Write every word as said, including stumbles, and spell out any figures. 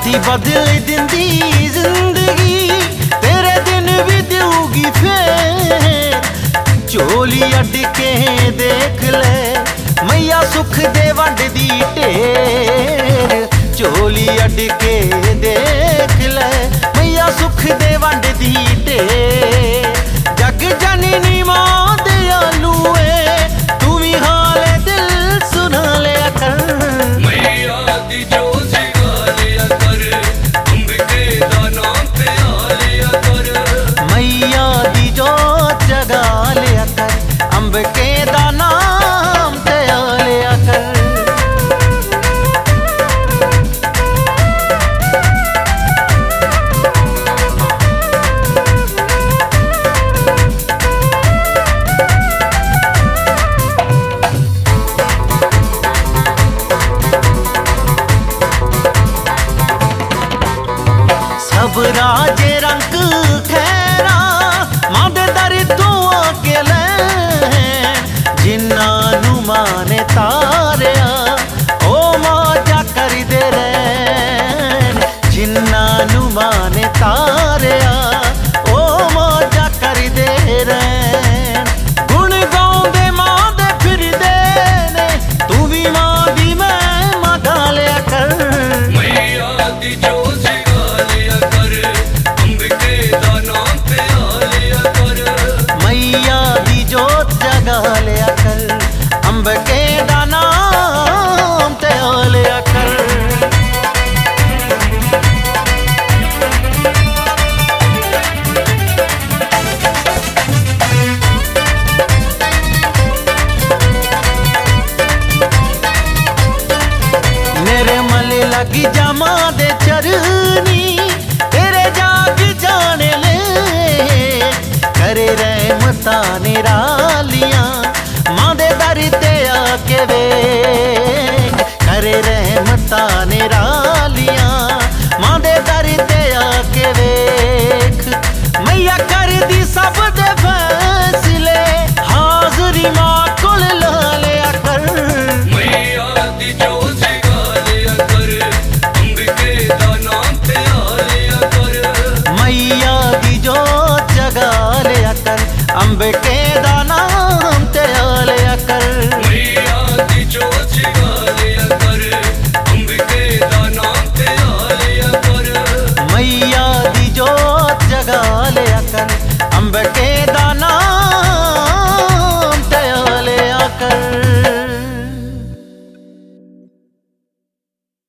साथी बदल दिंदी जिंदगी, तेरे दिन भी दूगी फेर। झोली अड्ड के देख ले मैया सुख दे वंड दी ढेर। झोली अड्ड के देख ले मैया सुख दे वंड दी ढेर। जग जननी मां दयालु है, तू भी हाले दिल सुना लिया कर। मैया दी जोत जगा लिया कर, अम्ब के दा नाम ते आ लिया कर। मैया दी जोत जगा लिया कर, अम्ब के दा नाम ते आ लिया कर। सब राजे रंग खैरा मां दे दर तू आके लैन। जिन्ना नू मां ने तारिया ओ मौजा कर दे रैन। जिन्ना नू मां ने तारिया ओ मौजा कर दे रैन। गुण गाउंदे मां दे फिरदे ने, तू भी मां दी मैं मां गा लिया कर। मैया दी जोत जगा लिया कर, अम्ब के दा नाम ते आ लिया कर। मैया दी जोत जगा लिया कर, अम्ब के दा नाम ते आ लिया कर। मेरे मले लगी जामा दे चरनी, तेरे जाग जाने ले। करे रहमतां निरालियां मां दे दर ते आके वे।